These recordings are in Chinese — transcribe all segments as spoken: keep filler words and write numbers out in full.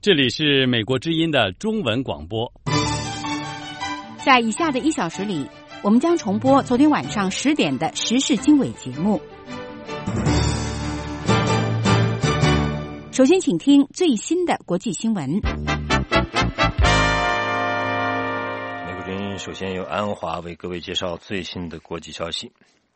这里是美国之音的中文广播。 在以下的一小时里，我们将重播昨天晚上十点的时事经纬节目。首先请听最新的国际新闻。 美国之音首先由安华为各位介绍最新的国际消息。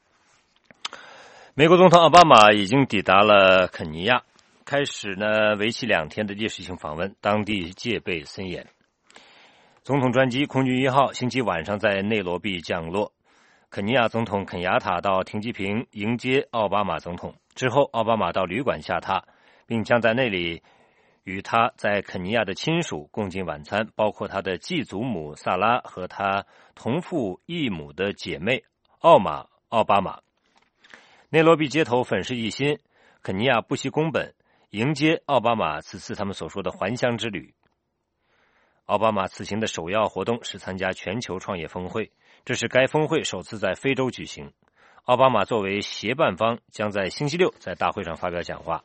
美国总统奥巴马已经抵达了肯尼亚，开始呢为期两天的历史性访问，当地戒备森严。总统专机空军一号星期晚上在内罗毕降落，肯尼亚总统肯亚塔到停机坪迎接奥巴马总统，之后奥巴马到旅馆下榻，并将在那里与他在肯尼亚的亲属共进晚餐，包括他的继祖母萨拉和他同父异母的姐妹奥玛奥巴马。内罗毕街头粉饰一新，肯尼亚不惜工本迎接奥巴马此次他们所说的还乡之旅。奥巴马此行的首要活动是参加全球创业峰会，这是该峰会首次在非洲举行。奥巴马作为协办方，将在星期六在大会上发表讲话。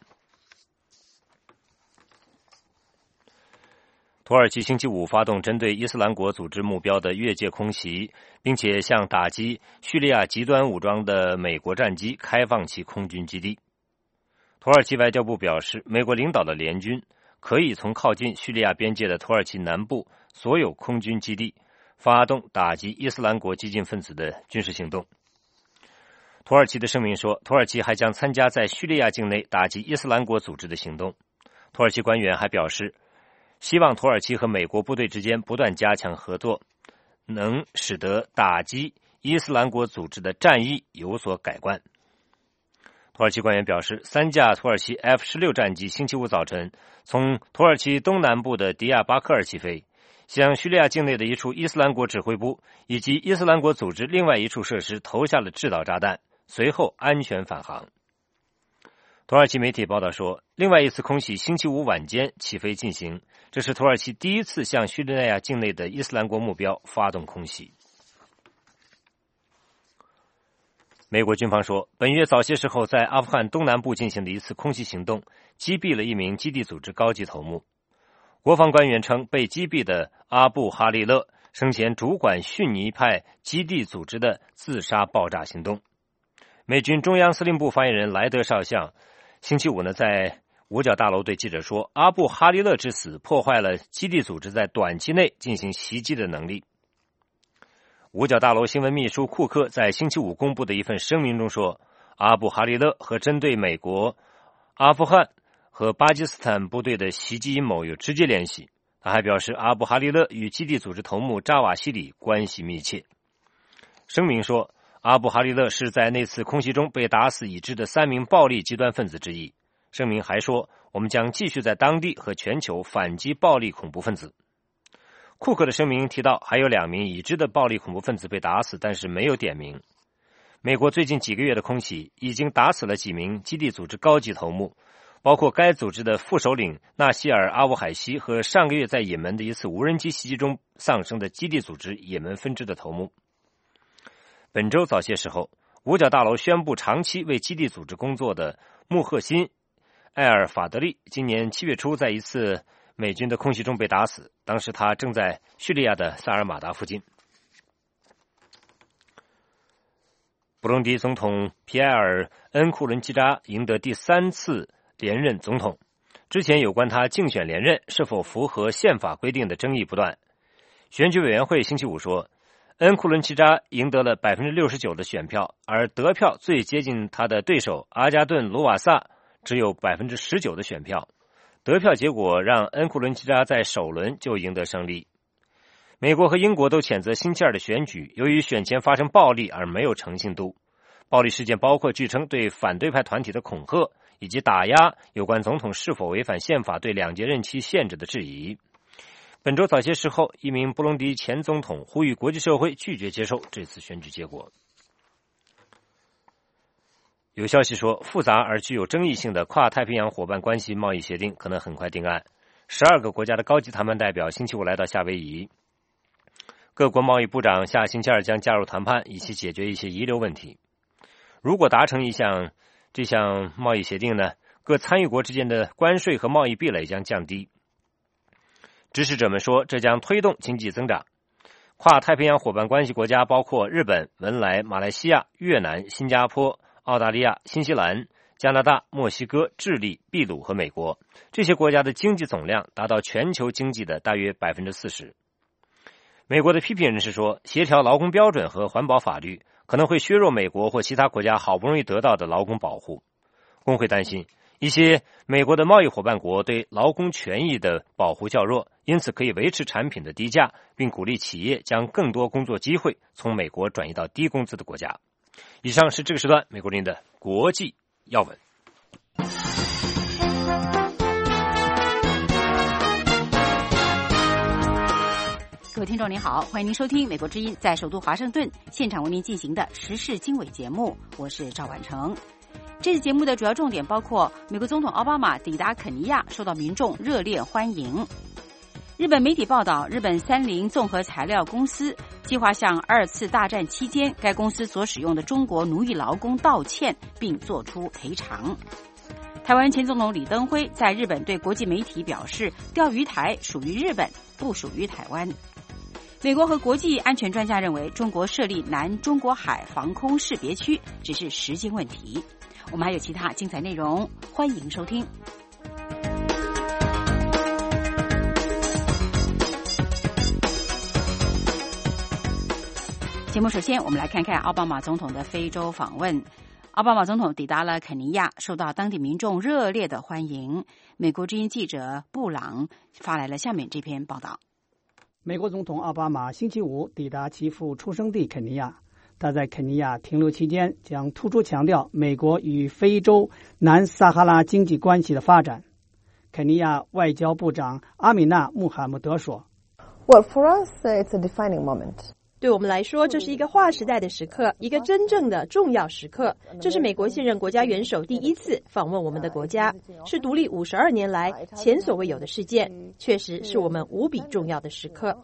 土耳其星期五发动针对伊斯兰国组织目标的越界空袭，并且向打击叙利亚极端武装的美国战机开放其空军基地。土耳其外交部表示，美国领导的联军可以从靠近叙利亚边界的土耳其南部所有空军基地发动打击伊斯兰国激进分子的军事行动。土耳其的声明说，土耳其还将参加在叙利亚境内打击伊斯兰国组织的行动。土耳其官员还表示，希望土耳其和美国部队之间不断加强合作，能使得打击伊斯兰国组织的战役有所改观。土耳其官员表示，三架土耳其 F 十六 战机星期五早晨从土耳其东南部的迪亚巴克尔起飞，向叙利亚境内的一处伊斯兰国指挥部以及伊斯兰国组织另外一处设施投下了制导炸弹，随后安全返航。土耳其媒体报道说，另外一次空袭星期五晚间起飞进行，这是土耳其第一次向叙利亚境内的伊斯兰国目标发动空袭。美国军方说，本月早些时候在阿富汗东南部进行的一次空袭行动击毙了一名基地组织高级头目。国防官员称，被击毙的阿布哈利勒生前主管逊尼派基地组织的自杀爆炸行动。美军中央司令部发言人莱德少将星期五呢在五角大楼对记者说，阿布哈利勒之死破坏了基地组织在短期内进行袭击的能力。五角大楼新闻秘书库克在星期五公布的一份声明中说，阿布哈利勒和针对美国、阿富汗和巴基斯坦部队的袭击阴谋有直接联系。他还表示，阿布哈利勒与基地组织头目扎瓦西里关系密切。声明说，阿布哈利勒是在那次空袭中被打死已知的三名暴力极端分子之一。声明还说，我们将继续在当地和全球反击暴力恐怖分子。库克的声明提到，还有两名已知的暴力恐怖分子被打死，但是没有点名。美国最近几个月的空袭已经打死了几名基地组织高级头目，包括该组织的副首领纳西尔·阿乌海西和上个月在也门的一次无人机袭击中丧生的基地组织也门分支的头目。本周早些时候，五角大楼宣布长期为基地组织工作的穆赫辛·埃尔法德利今年七月初在一次美军的空袭中被打死，当时他正在叙利亚的萨尔马达附近。布隆迪总统皮埃尔·恩库伦基扎赢得第三次连任总统，之前有关他竞选连任是否符合宪法规定的争议不断。选举委员会星期五说，恩库伦基扎赢得了 百分之六十九 的选票，而得票最接近他的对手阿加顿·卢瓦萨只有 百分之十九 的选票。得票结果让恩库伦基扎在首轮就赢得胜利。美国和英国都谴责星期二的选举由于选前发生暴力而没有诚信度。暴力事件包括据称对反对派团体的恐吓，以及打压有关总统是否违反宪法对两届任期限制的质疑。本周早些时候，一名布隆迪前总统呼吁国际社会拒绝接受这次选举结果。有消息说，复杂而具有争议性的跨太平洋伙伴关系贸易协定可能很快定案。十二个国家的高级谈判代表星期五来到夏威夷，各国贸易部长下星期二将加入谈判，以期解决一些遗留问题。如果达成一项这项贸易协定呢，各参与国之间的关税和贸易壁垒将降低。 支持者们说，这将推动经济增长。跨太平洋伙伴关系国家包括日本、文莱、马来西亚、越南、新加坡、澳大利亚、新西兰、加拿大、墨西哥、智利、秘鲁和美国。这些国家的经济总量达到全球经济的大约 百分之四十。 美国的批评人士说，协调劳工标准和环保法律可能会削弱美国或其他国家好不容易得到的劳工保护。工会担心一些美国的贸易伙伴国对劳工权益的保护较弱，因此可以维持产品的低价，并鼓励企业将更多工作机会从美国转移到低工资的国家。以上是这个时段美国之音的国际要闻。 各位听众您好，欢迎您收听美国之音在首都华盛顿现场为您进行的时事经纬节目，我是赵婉成。这次节目的主要重点包括美国总统奥巴马抵达肯尼亚，受到民众热烈欢迎。日本媒体报道，日本三菱综合材料公司计划向二次大战期间该公司所使用的中国奴役劳工道歉，并作出赔偿。台湾前总统李登辉在日本对国际媒体表示，钓鱼台属于日本，不属于台湾。美国和国际安全专家认为，中国设立南中国海防空识别区只是时间问题。我们还有其他精彩内容，欢迎收听。节目首先我们来看看奥巴马总统的非洲访问。奥巴马总统抵达了肯尼亚，受到当地民众热烈的欢迎。美国之音记者布朗发来了下面这篇报道。 美国总统奥巴马星期五抵达其父出生地肯尼亚，他在肯尼亚停留期间将突出强调美国与非洲南撒哈拉经济关系的发展。肯尼亚外交部长阿米纳·穆罕默德说 Well, for us, it's a defining moment. 对我们来说，这是一个划时代的时刻，一个真正的重要时刻。这是美国现任国家元首第一次访问我们的国家，是独立五十二年来前所未有的事件，确实是我们无比重要的时刻。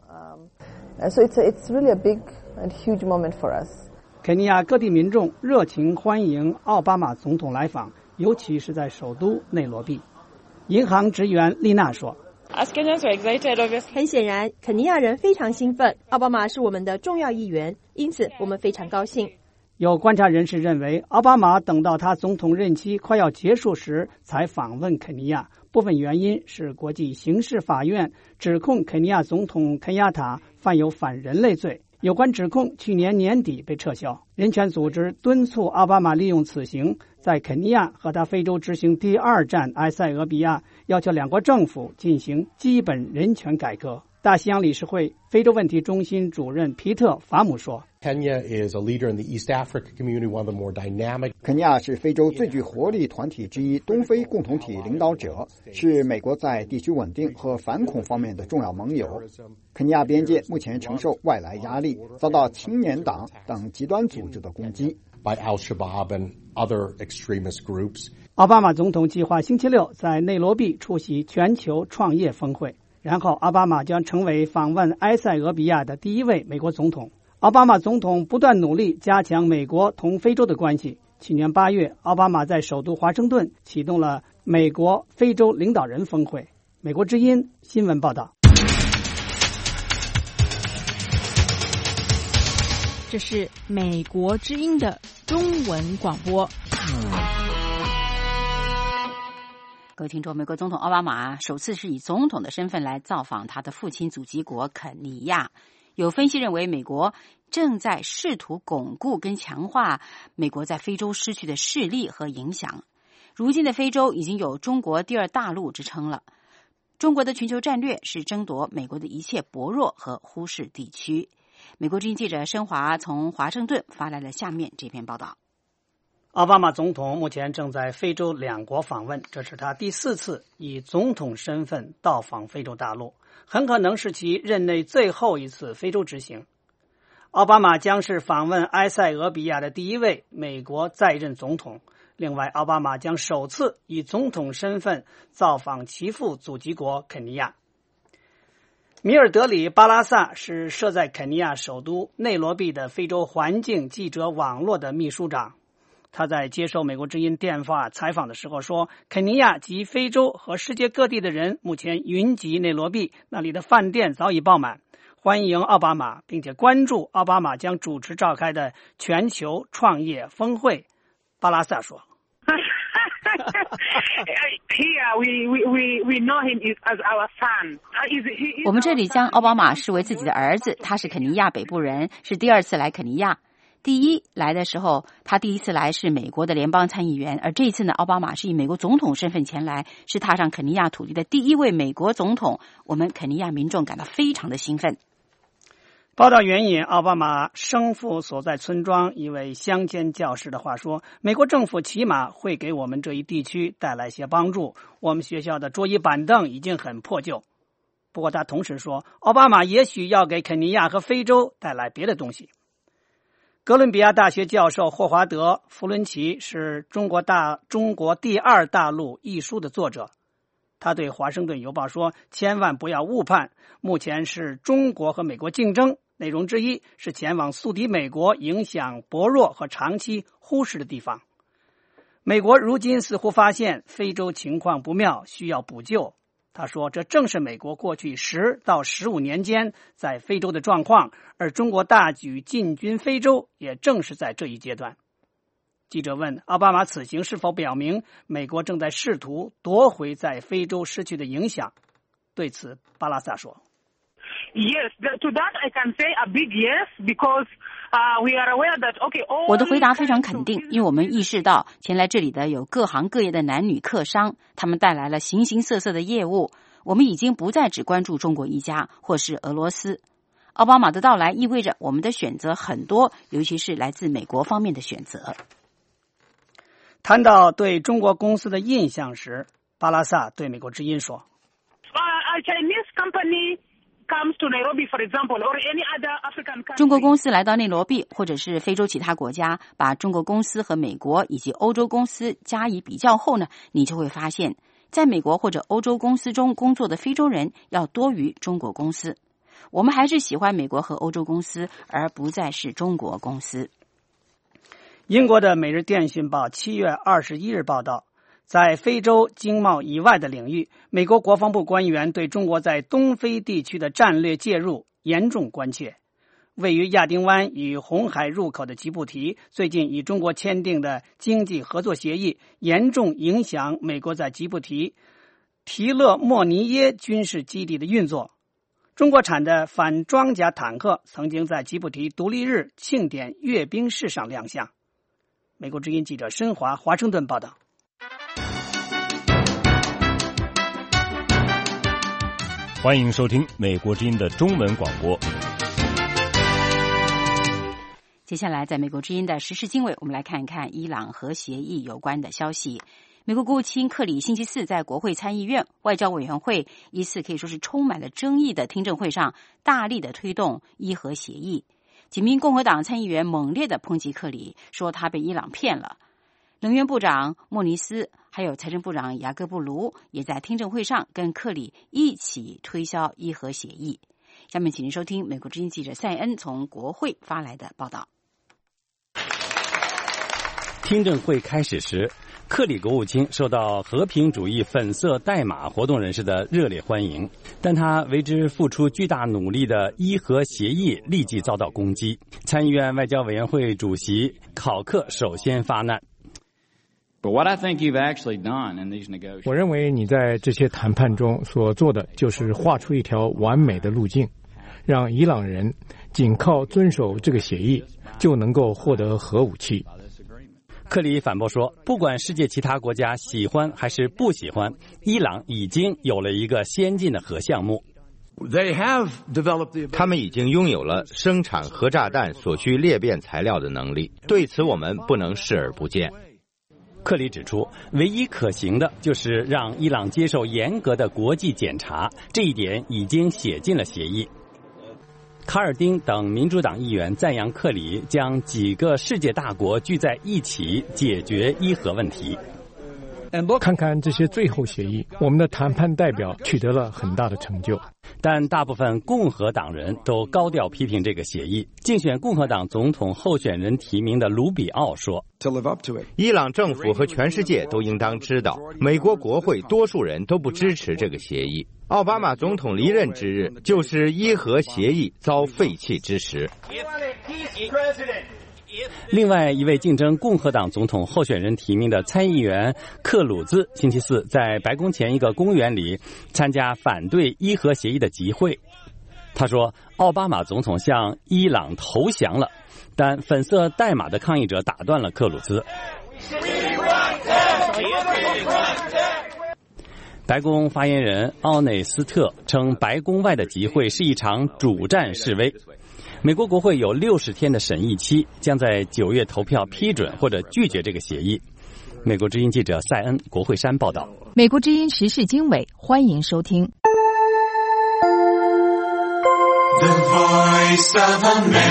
So it's a, it's really a big and huge moment for us. 肯尼亚各地民众热情欢迎奥巴马总统来访，尤其是在首都内罗毕。银行职员丽娜说。 很显然，肯尼亚人非常兴奋。奥巴马是我们的重要议员，因此我们非常高兴。 有观察人士认为，奥巴马等到他总统任期快要结束时才访问肯尼亚，部分原因是国际刑事法院指控肯尼亚总统肯亚塔犯有反人类罪。有关指控去年年底被撤销。人权组织敦促奥巴马利用此行在肯尼亚和他非洲之行第二站埃塞俄比亚，要求两国政府进行基本人权改革。大西洋理事会非洲问题中心主任皮特·法姆说 Kenya is a leader in the East Africa community, one of the more dynamic. 肯尼亚是非洲最具活力团体之一，东非共同体领导者，是美国在地区稳定和反恐方面的重要盟友。肯尼亚边界目前承受外来压力，遭到青年党等极端组织的攻击。 By Al-Shabaab and other extremist groups. 奥巴马总统计划星期六在内罗毕出席全球创业峰会，然后奥巴马将成为访问埃塞俄比亚的第一位美国总统。奥巴马总统不断努力加强美国同非洲的关系。去年八月，奥巴马在首都华盛顿启动了美国非洲领导人峰会。美国之音新闻报道。 这是美国之音的中文广播。 各位听众，美国总统奥巴马首次是以总统的身份来造访他的父亲祖籍国肯尼亚。有分析认为，美国正在试图巩固跟强化美国在非洲失去的势力和影响。如今的非洲已经有中国第二大陆之称了。中国的全球战略是争夺美国的一切薄弱和忽视地区。美国之音记者申华从华盛顿发来了下面这篇报道。 奥巴马总统目前正在非洲两国访问，这是他第四次以总统身份到访非洲大陆，很可能是其任内最后一次非洲之行。奥巴马将是访问埃塞俄比亚的第一位美国在任总统。另外，奥巴马将首次以总统身份造访其父祖籍国肯尼亚。米尔德里·巴拉萨是设在肯尼亚首都内罗毕的非洲环境记者网络的秘书长。 他在接受美国之音电话采访的时候说，肯尼亚及非洲和世界各地的人目前云集内罗毕，那里的饭店早已爆满，欢迎奥巴马，并且关注奥巴马将主持召开的全球创业峰会。巴拉萨说我们这里将奥巴马视为自己的儿子，他是肯尼亚北部人，是第二次来肯尼亚。第一来的时候，他第一次来是美国的联邦参议员，而这一次呢，奥巴马是以美国总统身份前来，是踏上肯尼亚土地的第一位美国总统。我们肯尼亚民众感到非常的兴奋。 报道援引奥巴马生父所在村庄一位乡间教师的话说，美国政府起码会给我们这一地区带来些帮助，我们学校的桌椅板凳已经很破旧。不过他同时说，奥巴马也许要给肯尼亚和非洲带来别的东西。哥伦比亚大学教授霍华德·弗伦奇是中国大中国第二大陆一书的作者，他对华盛顿邮报说，千万不要误判，目前是中国和美国竞争，内容之一是前往宿敌美国影响薄弱和长期忽视的地方。美国如今似乎发现非洲情况不妙，需要补救。他说，这正是美国过去十到十五年间在非洲的状况，而中国大举进军非洲也正是在这一阶段。记者问，奥巴马此行是否表明美国正在试图夺回在非洲失去的影响？对此，巴拉萨说 Yes, to that I can say a big yes, because uh, we are aware that, okay, all... 我的回答非常肯定，因为我们意识到前来这里的有各行各业的男女客商，他们带来了形形色色的业务。我们已经不再只关注中国一家或是俄罗斯。奥巴马的到来意味着我们的选择很多，尤其是来自美国方面的选择。 谈到对中国公司的印象时，巴拉萨对美国之音说 A Chinese company comes to Nairobi, for example, or any other African country. 中国公司来到内罗毕或者是非洲其他国家，把中国公司和美国以及欧洲公司加以比较后呢，你就会发现在美国或者欧洲公司中工作的非洲人要多于中国公司。我们还是喜欢美国和欧洲公司，而不再是中国公司。 英国的《每日电讯报》七月二十一日报道，在非洲经贸以外的领域，美国国防部官员对中国在东非地区的战略介入严重关切。位于亚丁湾与红海入口的吉布提最近与中国签订的经济合作协议，严重影响美国在吉布提提勒莫尼耶军事基地的运作。中国产的反装甲坦克曾经在吉布提独立日庆典阅兵式上亮相。美国之音记者申华华盛顿报道。 欢迎收听美国之音的中文广播。 接下来在美国之音的时事经纬，我们来看一看伊朗核协议有关的消息。美国国务卿克里星期四在国会参议院外交委员会一次可以说是充满了争议的听证会上，大力的推动伊核协议。几名共和党参议员猛烈的抨击克里，说他被伊朗骗了。能源部长莫尼斯还有财政部长雅各布卢也在听证会上跟克里一起推销伊核协议。下面请您收听美国之音记者塞恩从国会发来的报道。 听证会开始时，克里国务卿受到和平主义粉色代码活动人士的热烈欢迎，但他为之付出巨大努力的伊核协议立即遭到攻击。参议院外交委员会主席考克首先发难。 我认为你在这些谈判中所做的就是画出一条完美的路径，让伊朗人仅靠遵守这个协议就能够获得核武器。 克里反驳说，不管世界其他国家喜欢还是不喜欢，伊朗已经有了一个先进的核项目。 他们已经拥有了生产核炸弹所需裂变材料的能力，对此我们不能视而不见。 克里指出，唯一可行的就是让伊朗接受严格的国际检查，这一点已经写进了协议。卡尔丁等民主党议员赞扬克里将几个世界大国聚在一起解决伊核问题。 看看这些最后协议，我们的谈判代表取得了很大的成就。 但大部分共和党人都高调批评这个协议。竞选共和党总统候选人提名的卢比奥说伊朗政府和全世界都应当知道，美国国会多数人都不支持这个协议。奥巴马总统离任之日，就是伊核协议遭废弃之时。 另外一位竞争共和党总统候选人提名的参议员克鲁兹星期四在白宫前一个公园里参加反对伊核协议的集会。他说，奥巴马总统向伊朗投降了，但粉色代码的抗议者打断了克鲁兹。白宫发言人奥内斯特称，白宫外的集会是一场主战示威。美国国会有六十天的审议期，将在九月投票批准或者拒绝这个协议。美国之音记者塞恩·国会山报道。 美国之音时事经纬，欢迎收听。 The Voice of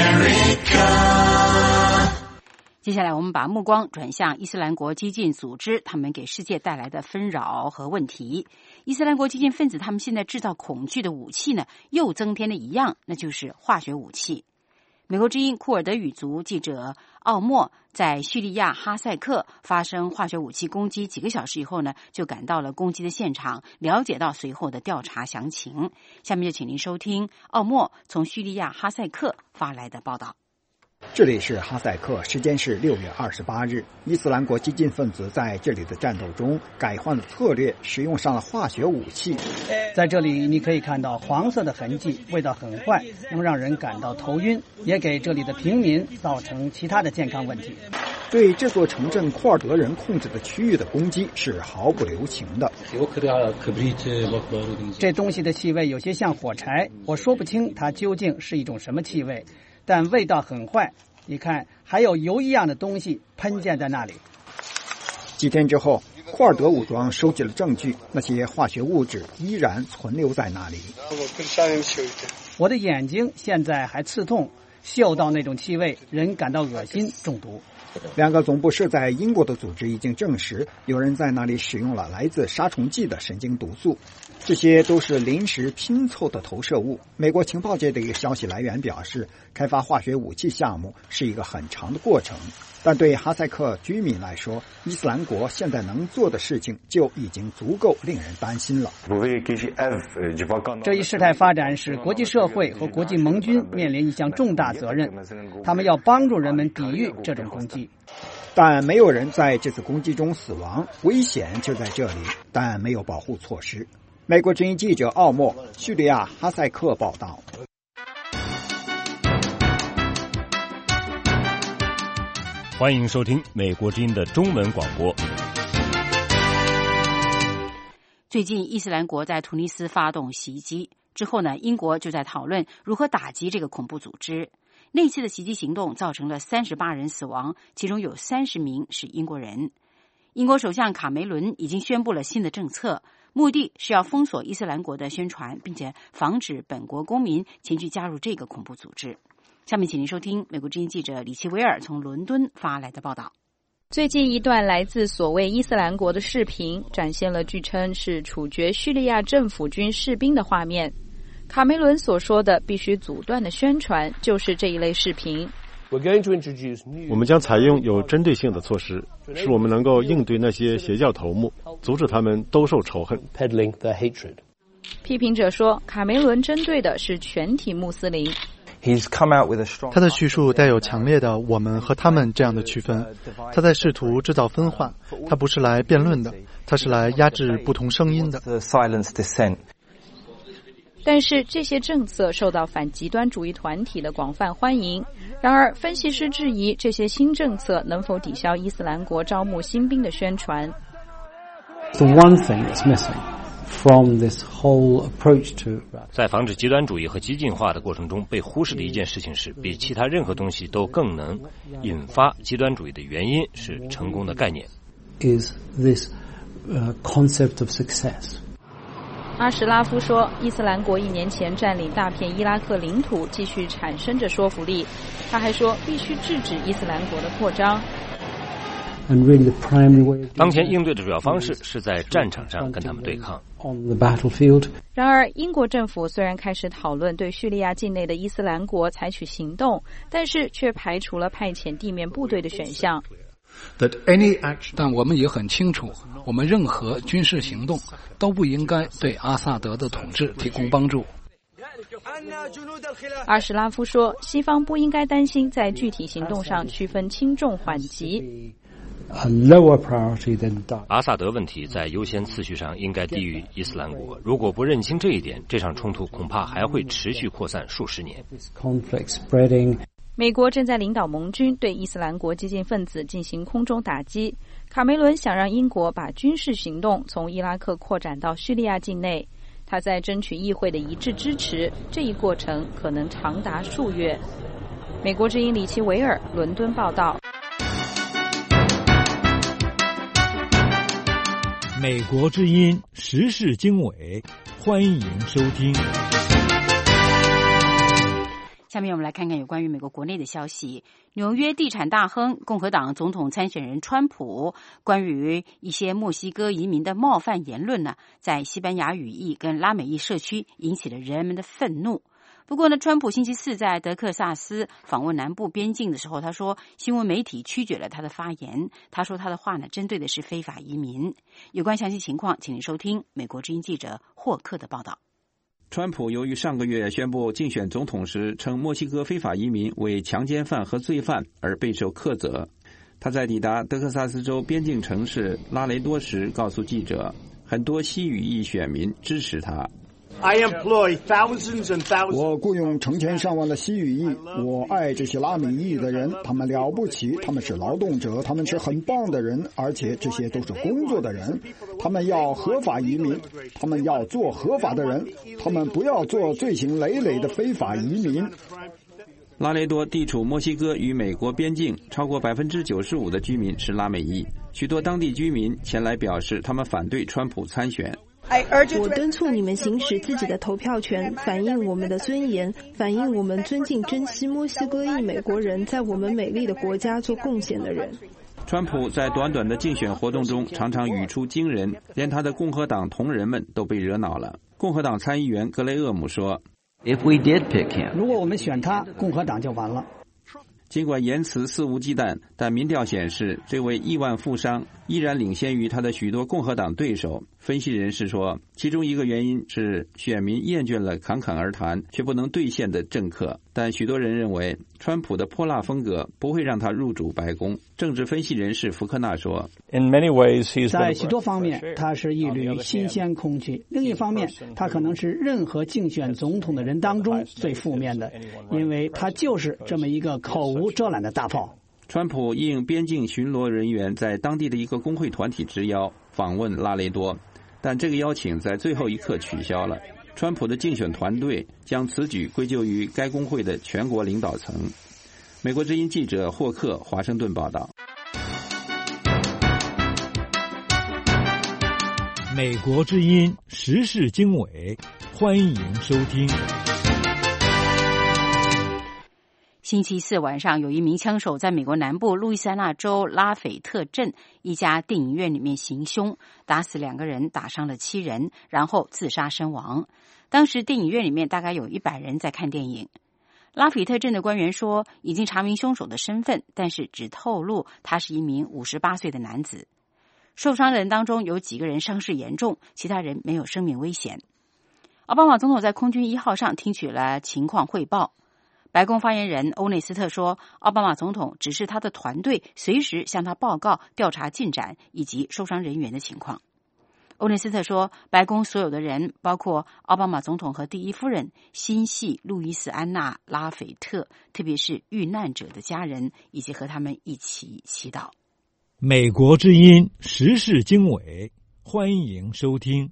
America。 接下来我们把目光转向伊斯兰国激进组织，他们给世界带来的纷扰和问题。伊斯兰国激进分子他们现在制造恐惧的武器呢，又增添了一样，那就是化学武器。美国之音库尔德语族记者奥莫在叙利亚哈塞克发生化学武器攻击几个小时以后呢，就赶到了攻击的现场，了解到随后的调查详情。下面就请您收听奥莫从叙利亚哈塞克发来的报道。 这里是哈塞克，时间是六月二十八日。伊斯兰国激进分子在这里的战斗中改换了策略，使用上了化学武器。 在这里你可以看到黄色的痕迹，味道很坏，能让人感到头晕，也给这里的平民造成其他的健康问题。 对这座城镇库尔德人控制的区域的攻击是毫不留情的。 这东西的气味有些像火柴，我说不清它究竟是一种什么气味，但味道很坏。你看，还有油一样的东西喷溅在那里。 几天之后，库尔德武装收集了证据，那些化学物质依然存留在那里。 我的眼睛现在还刺痛，嗅到那种气味，人感到恶心、中毒。 两个总部设在英国的组织已经证实，有人在那里使用了来自杀虫剂的神经毒素，这些都是临时拼凑的投射物。美国情报界的一个消息来源表示，开发化学武器项目是一个很长的过程，但对哈塞克居民来说，伊斯兰国现在能做的事情就已经足够令人担心了。 这一事态发展使国际社会和国际盟军面临一项重大责任，他们要帮助人们抵御这种攻击。 但没有人在这次攻击中死亡，危险就在这里，但没有保护措施。美国之音记者奥莫，叙利亚哈塞克报道。 欢迎收听美国之音的中文广播。 最近伊斯兰国在突尼斯发动袭击之后呢，英国就在讨论如何打击这个恐怖组织。那次的袭击行动造成了三十八人死亡，其中有三十名是英国人。英国首相卡梅伦已经宣布了新的政策，目的是要封锁伊斯兰国的宣传，并且防止本国公民前去加入这个恐怖组织。下面请您收听美国之音记者李奇维尔从伦敦发来的报道。 最近一段来自所谓伊斯兰国的视频展现了据称是处决叙利亚政府军士兵的画面。卡梅伦所说的必须阻断的宣传就是这一类视频。 我们将采用有针对性的措施，使我们能够应对那些邪教头目，阻止他们兜售仇恨。 批评者说，卡梅伦针对的是全体穆斯林。 他的叙述带有强烈的我们和他们这样的区分，他在试图制造分化，他不是来辩论的，他是来压制不同声音的。 但是这些政策受到反极端主义团体的广泛欢迎。然而，分析师质疑这些新政策能否抵消伊斯兰国招募新兵的宣传。 The one thing that's missing from this whole approach to 在防止极端主义和激进化的过程中被忽视的一件事情是，比其他任何东西都更能引发极端主义的原因是成功的概念。 Is this uh, concept of success? 阿什拉夫说，伊斯兰国一年前占领大片伊拉克领土，继续产生着说服力。他还说，必须制止伊斯兰国的扩张。 当前应对的主要方式是在战场上跟他们对抗。 然而，英国政府虽然开始讨论对叙利亚境内的伊斯兰国采取行动，但是却排除了派遣地面部队的选项。 但我们也很清楚，我们任何军事行动都不应该对阿萨德的统治提供帮助。 阿什拉夫说，西方不应该担心在具体行动上区分轻重缓急。 阿萨德问题在优先次序上应该低于伊斯兰国。如果不认清这一点，这场冲突恐怕还会持续扩散数十年。 美国正在领导盟军对伊斯兰国激进分子进行空中打击。卡梅伦想让英国把军事行动从伊拉克扩展到叙利亚境内。他在争取议会的一致支持，这一过程可能长达数月。美国之音李奇维尔伦敦报道。 美国之音时事经纬，欢迎收听。 下面我们来看看有关于美国国内的消息。纽约地产大亨、共和党总统参选人川普关于一些墨西哥移民的冒犯言论呢，在西班牙语裔跟拉美裔社区引起了人们的愤怒。不过呢，川普星期四在德克萨斯访问南部边境的时候，他说新闻媒体曲解了他的发言。他说他的话呢，针对的是非法移民。有关详细情况，请您收听美国之音记者霍克的报道。 川普由于上个月宣布竞选总统时称墨西哥非法移民为强奸犯和罪犯而备受苛责。他在抵达德克萨斯州边境城市拉雷多时告诉记者，很多西语裔选民支持他。 我雇佣成千上万的西语裔，我爱这些拉美裔的人，他们了不起，他们是劳动者，他们是很棒的人，而且这些都是工作的人。他们要合法移民，他们要做合法的人，他们不要做罪行累累的非法移民。 拉雷多地处墨西哥与美国边境，超过百分之九十五的居民是拉美裔。许多当地居民前来表示，他们反对川普参选。 我敦促你们行使自己的投票权，反映我们的尊严，反映我们尊敬珍惜墨西哥裔美国人在我们美丽的国家做贡献的人。 川普在短短的竞选活动中常常语出惊人，连他的共和党同仁们都被惹恼了。共和党参议员格雷厄姆说， If we did pick him, 如果我们选他，共和党就完了。 尽管言辞肆无忌惮，但民调显示这位亿万富商依然领先于他的许多共和党对手。分析人士说，其中一个原因是选民厌倦了侃侃而谈却不能兑现的政客，但许多人认为川普的泼辣风格不会让他入主白宫。政治分析人士福克纳说， In many ways, he's 在许多方面他是一缕新鲜空气，另一方面他可能是任何竞选总统的人当中最负面的，因为他就是这么一个口无遮拦的大炮。 川普应边境巡逻人员在当地的一个工会团体之邀访问拉雷多，但这个邀请在最后一刻取消了。川普的竞选团队将此举归咎于该工会的全国领导层。美国之音记者霍克华盛顿报道。 美国之音时事经纬，欢迎收听。 星期四晚上，有一名枪手在美国南部路易斯安那州拉斐特镇一家电影院里面行凶，打死两个人，打伤了七人，然后自杀身亡。当时电影院里面大概有一百人在看电影。拉斐特镇的官员说，已经查明凶手的身份，但是只透露他是一名五十八岁的男子。受伤的人当中有几个人伤势严重，其他人没有生命危险。奥巴马总统在空军一号上听取了情况汇报。白宫发言人欧内斯特说，奥巴马总统指示他的团队随时向他报告调查进展以及受伤人员的情况。欧内斯特说，白宫所有的人，包括奥巴马总统和第一夫人，心系路易斯安那拉斐特，特别是遇难者的家人，以及和他们一起祈祷。 美国之音时事经纬，欢迎收听。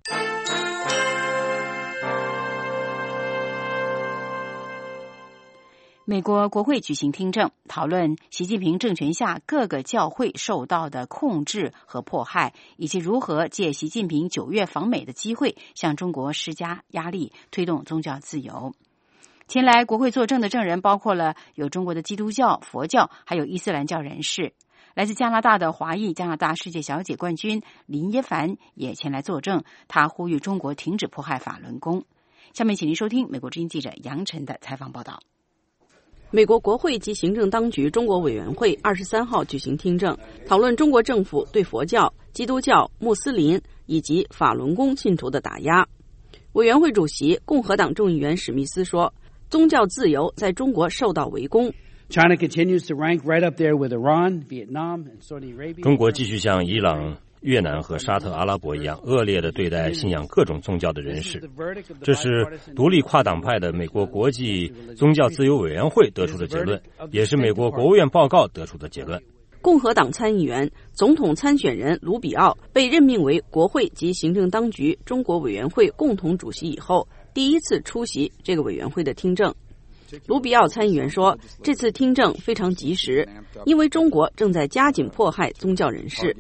美国国会举行听证，讨论习近平政权下各个教会受到的控制和迫害，以及如何借习近平九月访美的机会向中国施加压力，推动宗教自由。前来国会作证的证人包括了有中国的基督教、佛教，还有伊斯兰教人士。来自加拿大的华裔加拿大世界小姐冠军林耶凡也前来作证，他呼吁中国停止迫害法轮功。下面请您收听美国之音记者杨晨的采访报道。 美国国会及行政当局中国委员会二十三号举行听证，讨论中国政府对佛教、基督教、穆斯林以及法轮功信徒的打压。委员会主席共和党众议员史密斯说，宗教自由在中国受到围攻。 China continues to rank right up there with Iran, Vietnam, and Saudi Arabia. 中国继续像伊朗、越南和沙特阿拉伯一样恶劣地对待信仰各种宗教的人士，这是独立跨党派的美国国际宗教自由委员会得出的结论，也是美国国务院报告得出的结论。 共和党参议员、总统参选人卢比奥被任命为国会及行政当局中国委员会共同主席以后，第一次出席这个委员会的听证。卢比奥参议员说，这次听证非常及时，因为中国正在加紧迫害宗教人士。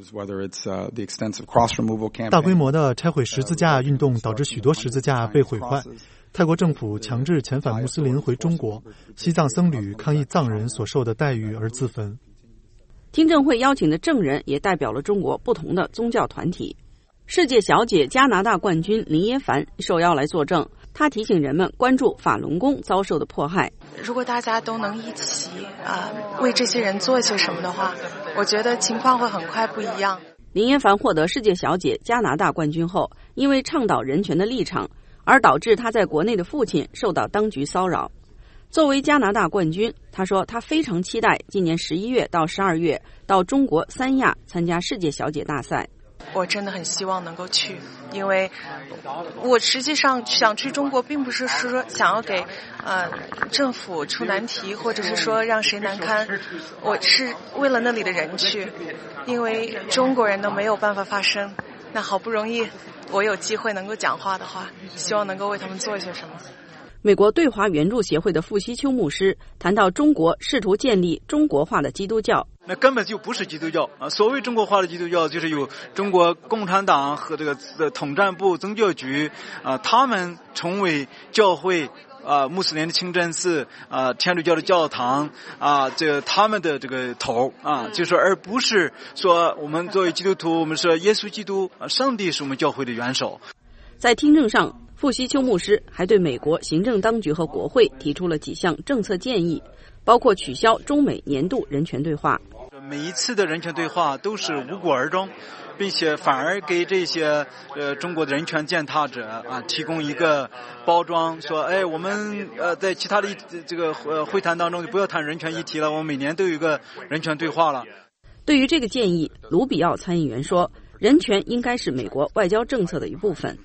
大规模的拆毁十字架运动导致许多十字架被毁坏。泰国政府强制遣返穆斯林回中国，西藏僧侣抗议藏人所受的待遇而自焚。 听证会邀请的证人也代表了中国不同的宗教团体。世界小姐加拿大冠军林耶凡受邀来作证，她提醒人们关注法轮功遭受的迫害。 如果大家都能一起啊、呃、为这些人做些什么的话，我觉得情况会很快不一样。 林耶凡获得世界小姐加拿大冠军后，因为倡导人权的立场，而导致她在国内的父亲受到当局骚扰。作为加拿大冠军，他说他非常期待今年十一月到十二月到中国三亚参加世界小姐大赛。 我真的很希望能够去，因为我实际上想去中国，并不是说想要给呃政府出难题，或者是说让谁难堪，我是为了那里的人去，因为中国人都没有办法发声，那好不容易我有机会能够讲话的话，希望能够为他们做一些什么。 美国对华援助协会的傅希秋牧师谈到中国试图建立中国化的基督教， 那根本就不是基督教啊！所谓中国化的基督教，就是有中国共产党和这个统战部宗教局啊，他们成为教会啊，穆斯林的清真寺啊，天主教的教堂啊，这个他们的这个头啊，就是而不是说我们作为基督徒，我们说耶稣基督啊，上帝是我们教会的元首。 在听证上，傅希秋牧师还对美国行政当局和国会提出了几项政策建议，包括取消中美年度人权对话。 每一次的人权对话都是无果而终，并且反而给这些呃中国的人权践踏者啊提供一个包装，说哎我们呃在其他的这个呃会谈当中就不要谈人权议题了，我们每年都有一个人权对话了。 对于这个建议，卢比奥参议员说，人权应该是美国外交政策的一部分。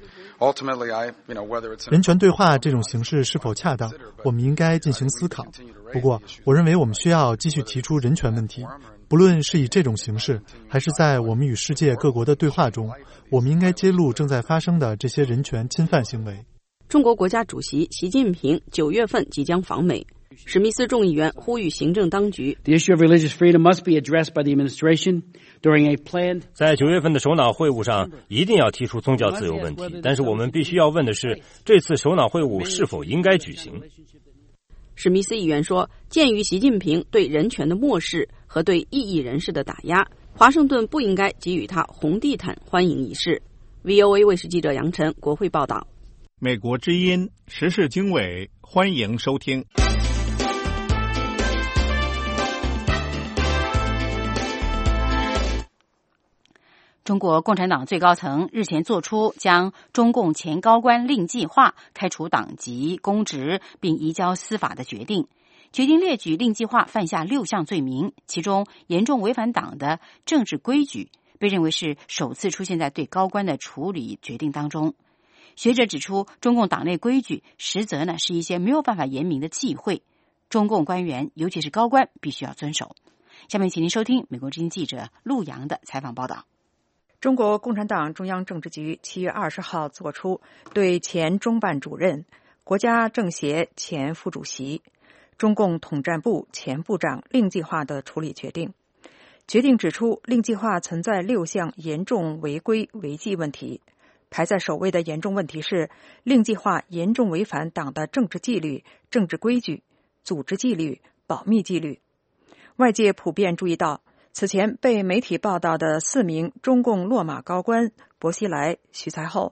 人权对话这种形式是否恰当，我们应该进行思考。不过，我认为我们需要继续提出人权问题，不论是以这种形式，还是在我们与世界各国的对话中，我们应该揭露正在发生的这些人权侵犯行为。 中国国家主席习近平九月份即将访美。史密斯众议员呼吁行政当局 The issue of religious freedom must be addressed by the administration during a planned 在九月份的首脑会晤上一定要提出宗教自由问题，但是我们必须要问的是，这次首脑会晤是否应该举行。 史密斯议员说，鉴于习近平对人权的漠视和对异议人士的打压，华盛顿不应该给予他红地毯欢迎仪式。 V O A 卫视记者杨晨，国会报道。 美国之音时事经纬，欢迎收听。 中国共产党最高层日前作出将中共前高官令计划开除党籍公职并移交司法的决定，决定列举令计划犯下六项罪名，其中严重违反党的政治规矩被认为是首次出现在对高官的处理决定当中。学者指出，中共党内规矩实则呢是一些没有办法言明的忌讳，中共官员尤其是高官必须要遵守。下面请您收听美国之音记者陆洋的采访报道。 中国共产党中央政治局七月二十号作出对前中办主任、国家政协前副主席、中共统战部前部长令计划的处理决定。决定指出，令计划存在六项严重违规违纪问题，排在首位的严重问题是，令计划严重违反党的政治纪律、政治规矩、组织纪律、保密纪律。外界普遍注意到，此前被媒体报道的四名中共落马高官薄熙来、徐才厚，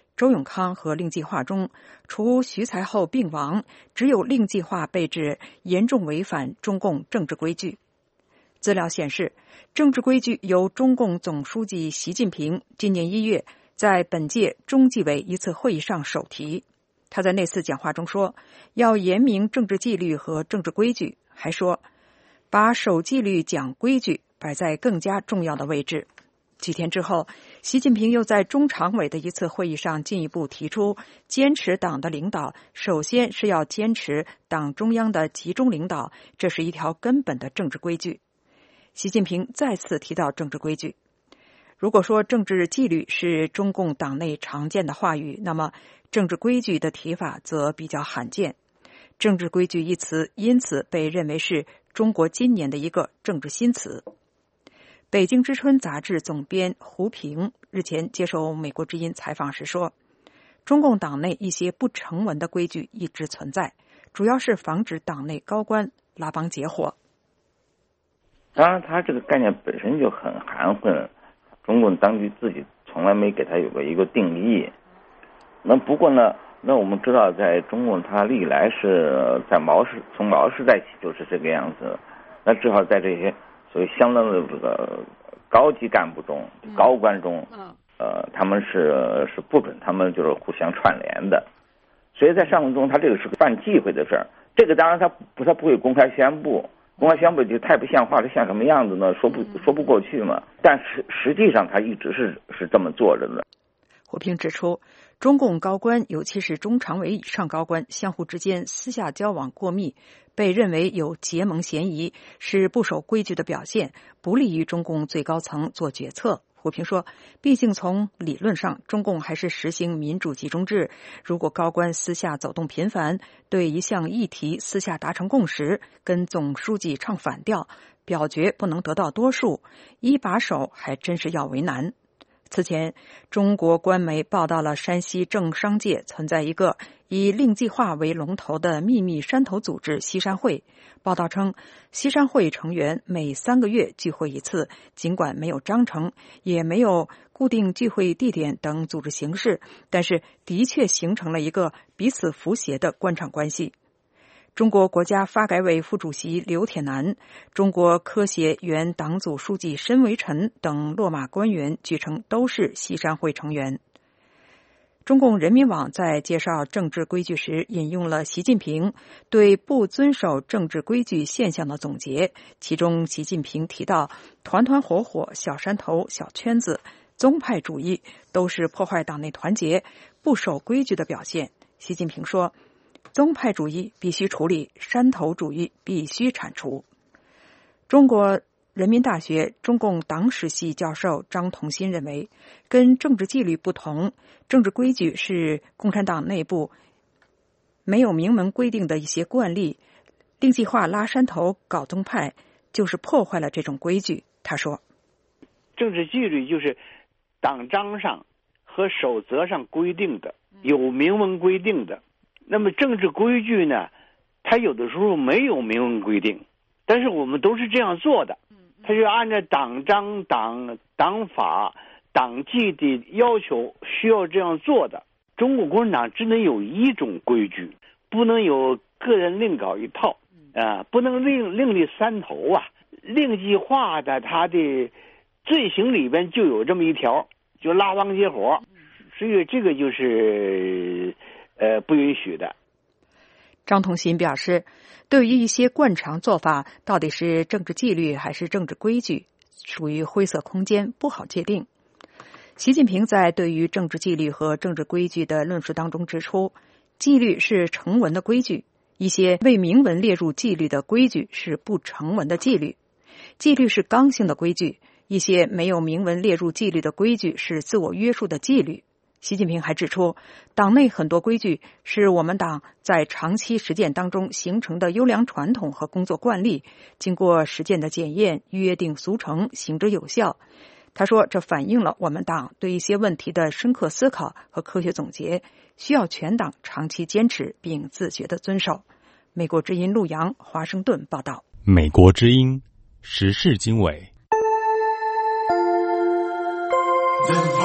周永康和令计划中，除徐才厚病亡，只有令计划被指严重违反中共政治规矩。资料显示，政治规矩由中共总书记习近平今年一月在本届中纪委一次会议上首提。他在那次讲话中说，要严明政治纪律和政治规矩，还说把守纪律讲规矩摆在更加重要的位置。几天之后，习近平又在中常委的一次会议上进一步提出，坚持党的领导，首先是要坚持党中央的集中领导，这是一条根本的政治规矩。习近平再次提到政治规矩。如果说政治纪律是中共党内常见的话语，那么政治规矩的提法则比较罕见。政治规矩一词因此被认为是中国今年的一个政治新词。北京之春杂志总编胡平日前接受美国之音采访时说，中共党内一些不成文的规矩一直存在，主要是防止党内高官拉帮结伙。 当然他这个概念本身就很含混，中共当局自己从来没给他有过一个定义。那不过呢，那我们知道在中共他历来是在毛时从毛时代起就是这个样子，那至少在这些所以相当的这个高级干部中、高官中，呃，他们是是不准他们就是互相串联的。所以在上文中，他这个是个犯忌讳的事儿。这个当然他不他不会公开宣布，公开宣布就太不像话，这像什么样子呢？说不说不过去嘛。但是实际上他一直是是这么做着的。 胡平指出，中共高官，尤其是中常委以上高官，相互之间私下交往过密，被认为有结盟嫌疑，是不守规矩的表现，不利于中共最高层做决策。胡平说，毕竟从理论上，中共还是实行民主集中制，如果高官私下走动频繁，对一项议题私下达成共识，跟总书记唱反调，表决不能得到多数，一把手还真是要为难。此前，中国官媒报道了山西政商界存在一个以令计划为龙头的秘密山头组织西山会。报道称，西山会成员每三个月聚会一次，尽管没有章程，也没有固定聚会地点等组织形式，但是的确形成了一个彼此扶携的官场关系。中国国家发改委副主席刘铁男、中国科协原党组书记申维辰等落马官员据称都是西山会成员。中共人民网在介绍政治规矩时引用了习近平对不遵守政治规矩现象的总结，其中习近平提到团团伙伙、小山头、小圈子、宗派主义都是破坏党内团结、不守规矩的表现。习近平说，宗派主义必须处理，山头主义必须铲除。中国人民大学中共党史系教授张同新认为，跟政治纪律不同，政治规矩是共产党内部没有明文规定的一些惯例，令计划拉山头搞宗派就是破坏了这种规矩。他说， 政治纪律就是党章上和守则上规定的，有明文规定的。那么政治规矩呢，它有的时候没有明文规定，但是我们都是这样做的，它就按照党章、党党法、党纪的要求需要这样做的。中国共产党只能有一种规矩，不能有个人另搞一套啊，不能另另立山头啊。令计划的它的罪行里边就有这么一条，就拉帮结伙，所以这个就是呃，不允许的。 张同新表示，对于一些惯常做法，到底是政治纪律还是政治规矩，属于灰色空间，不好界定。习近平在对于政治纪律和政治规矩的论述当中指出，纪律是成文的规矩，一些未明文列入纪律的规矩是不成文的纪律。纪律是刚性的规矩，一些没有明文列入纪律的规矩是自我约束的纪律。习近平还指出，党内很多规矩是我们党在长期实践当中形成的优良传统和工作惯例，经过实践的检验，约定俗成，行之有效。他说，这反映了我们党对一些问题的深刻思考和科学总结，需要全党长期坚持并自觉地遵守。美国之音陆洋，华盛顿报道。 美国之音时事经纬。 The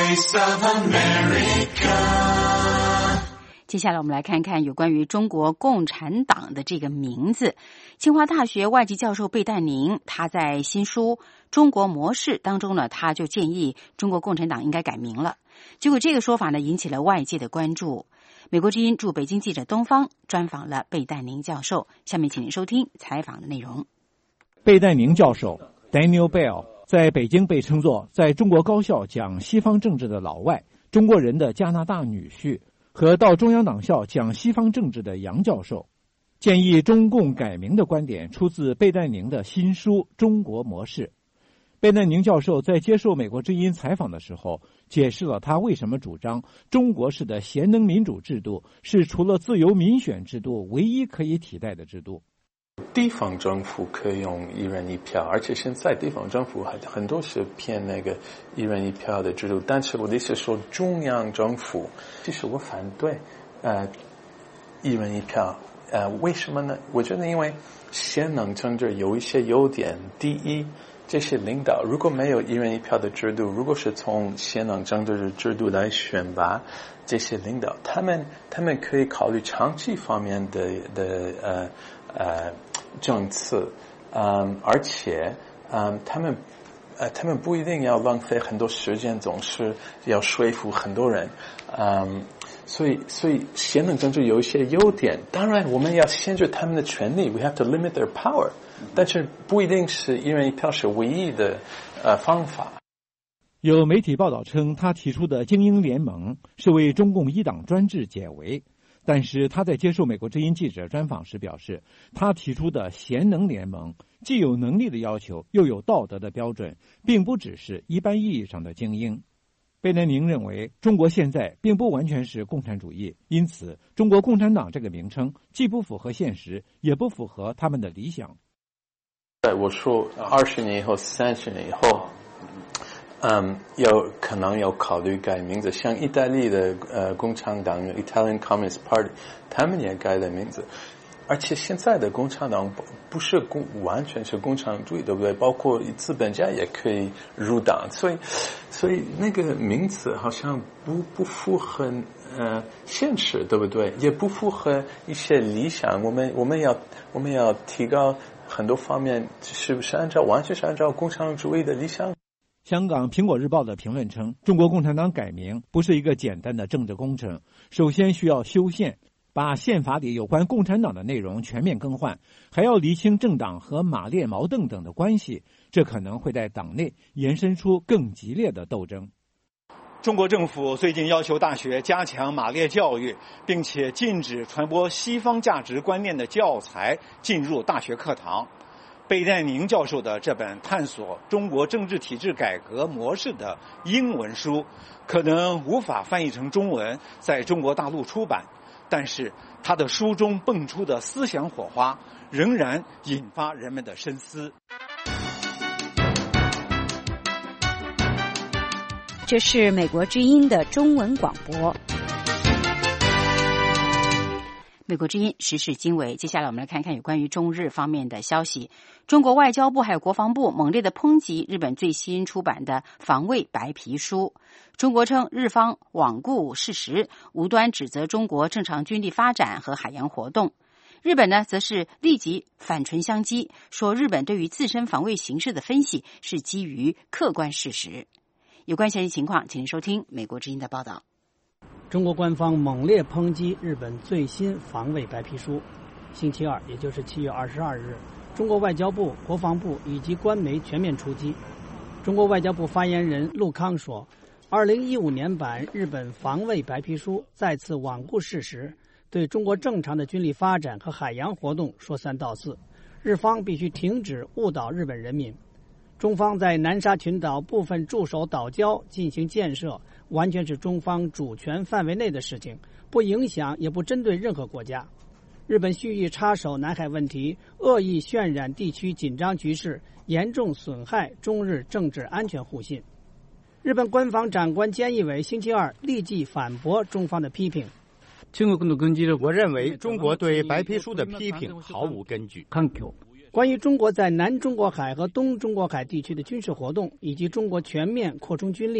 Voice of America. 接下来我们来看看有关于中国共产党的这个名字。清华大学外籍教授贝淡宁他在新书《中国模式》当中呢，他就建议中国共产党应该改名了。结果这个说法呢引起了外界的关注。美国之音驻北京记者东方专访了贝淡宁教授，下面请您收听采访的内容。 贝淡宁教授 Daniel Bell 在北京被称作在中国高校讲西方政治的老外，中国人的加拿大女婿，和到中央党校讲西方政治的杨教授。建议中共改名的观点出自贝淡宁的新书《中国模式》。贝淡宁教授在接受美国之音采访的时候，解释了他为什么主张中国式的贤能民主制度是除了自由民选制度唯一可以替代的制度。 地方政府可以用一人一票，而且现在地方政府很很多是偏那个一人一票的制度，但是我的意思说中央政府，其实我反对呃一人一票。呃，为什么呢？我觉得因为贤能政治有一些优点。第一，这些领导如果没有一人一票的制度，如果是从贤能政治的制度来选拔这些领导，他们他们可以考虑长期方面的的呃呃政策，嗯，而且嗯他们呃他们不一定要浪费很多时间，总是要说服很多人，嗯。所以，所以贤能政治有一些优点。当然，我们要限制他们的权利 ，we have to limit their power。但是不一定是一人一票是唯一的呃方法。 有媒体报道称，他提出的精英联盟是为中共一党专制解围。但是他在接受美国之音记者专访时表示，他提出的贤能联盟既有能力的要求，又有道德的标准，并不只是一般意义上的精英。贝淡宁认为，中国现在并不完全是共产主义，因此中国共产党这个名称既不符合现实，也不符合他们的理想。 我说二十年以后、三十年以后，嗯，有可能要考虑改名字，像意大利的呃共产党 （Italian Communist Party）， 他们也改了名字。而且现在的共产党不不是共完全是共产主义，对不对？包括资本家也可以入党，所以所以那个名字好像不不符合呃现实，对不对？也不符合一些理想。我们我们要我们要提高很多方面，是不是按照完全是按照共产主义的理想？ 香港《苹果日报》的评论称，中国共产党改名不是一个简单的政治工程，首先需要修宪。把宪法里有关共产党的内容全面更换，还要厘清政党和马列毛邓等的关系，这可能会在党内延伸出更激烈的斗争。 中国政府最近要求大学加强马列教育，并且禁止传播西方价值观念的教材进入大学课堂。贝淡宁教授的这本探索中国政治体制改革模式的英文书，可能无法翻译成中文，在中国大陆出版。但是他的书中蹦出的思想火花仍然引发人们的深思。 这是美国之音的中文广播。美国之音时事经纬，接下来我们来看看有关于中日方面的消息。中国外交部还有国防部猛烈的抨击日本最新出版的防卫白皮书。中国称日方罔顾事实，无端指责中国正常军力发展和海洋活动。日本呢，则是立即反唇相讥，说日本对于自身防卫形势的分析是基于客观事实。有关详细情况，请您收听美国之音的报道。 中国官方猛烈抨击日本最新防卫白皮书。星期二，也就是七月二十二日，中国外交部、国防部以及官媒全面出击。中国外交部发言人陆康说，二零一五年版日本防卫白皮书再次罔顾事实，对中国正常的军力发展和海洋活动说三道四，日方必须停止误导日本人民。中方在南沙群岛部分驻守岛礁进行建设，完全是中方主权范围内的事情，不影响也不针对任何国家。日本蓄意插手南海问题，恶意渲染地区紧张局势，严重损害中日政治安全互信。日本官房长官菅义伟星期二立即反驳中方的批评。 我认为中国对白皮书的批评毫无根据。 关于中国在南中国海和东中国海地区的军事活动，以及中国全面扩充军力，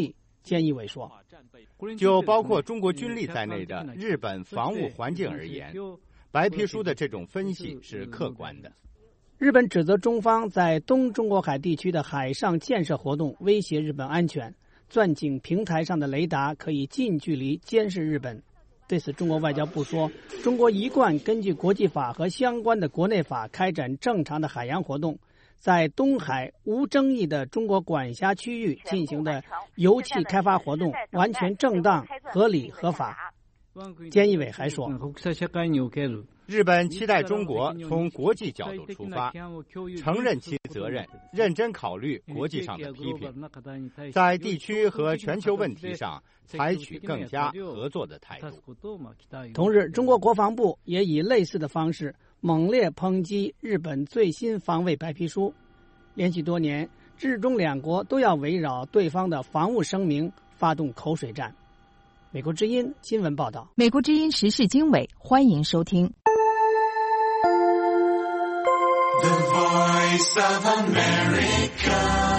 菅义伟说， 就包括中国军力在内的日本防务环境而言，白皮书的这种分析是客观的。 日本指责中方在东中国海地区的海上建设活动威胁日本安全，钻井平台上的雷达可以近距离监视日本。对此，中国外交部说，中国一贯根据国际法和相关的国内法开展正常的海洋活动，在东海无争议的中国管辖区域进行的油气开发活动完全正当、合理、合法。菅义伟还说， 日本期待中国从国际角度出发，承认其责任，认真考虑国际上的批评，在地区和全球问题上采取更加合作的态度。 同日，中国国防部也以类似的方式猛烈抨击日本最新防卫白皮书。连续多年，日中两国都要围绕对方的防务声明发动口水战。美国之音新闻报道， 美国之音时事经纬，欢迎收听。 The Voice of America。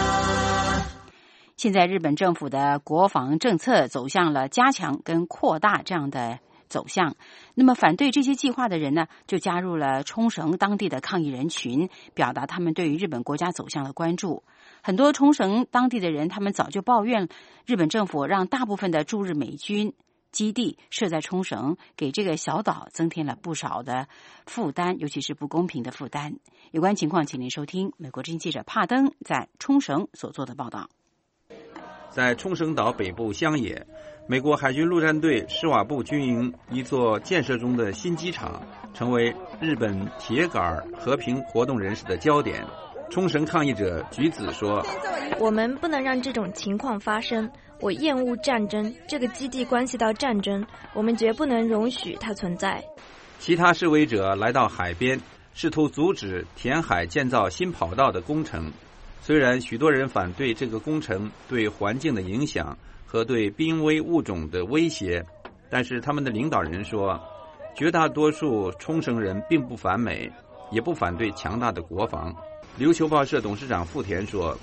现在日本政府的国防政策走向了加强跟扩大这样的走向，那么反对这些计划的人呢，就加入了冲绳当地的抗议人群，表达他们对于日本国家走向的关注。很多冲绳当地的人，他们早就抱怨日本政府让大部分的驻日美军基地设在冲绳，给这个小岛增添了不少的负担，尤其是不公平的负担。有关情况，请您收听美国之音记者帕登在冲绳所做的报道。 在冲绳岛北部乡野，美国海军陆战队施瓦部军营一座建设中的新机场，成为日本铁杆和平活动人士的焦点。冲绳抗议者菊子说， 我们不能让这种情况发生，我厌恶战争，这个基地关系到战争，我们绝不能容许它存在。 其他示威者来到海边，试图阻止填海建造新跑道的工程。虽然许多人反对这个工程对环境的影响和对濒危物种的威胁，但是他们的领导人说，绝大多数冲绳人并不反美，也不反对强大的国防。琉球报社董事长富田说，